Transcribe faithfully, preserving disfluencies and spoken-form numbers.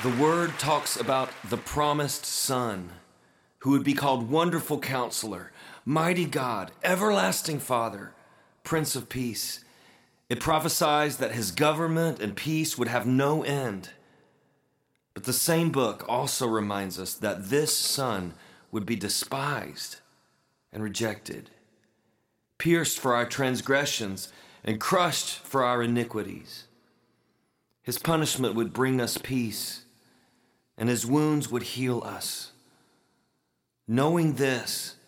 The Word talks about the promised Son, who would be called Wonderful Counselor, Mighty God, Everlasting Father, Prince of Peace. It prophesies that his government and peace would have no end. But the same book also reminds us that this Son would be despised and rejected, pierced for our transgressions and crushed for our iniquities. His punishment would bring us peace, and his wounds would heal us. Knowing this,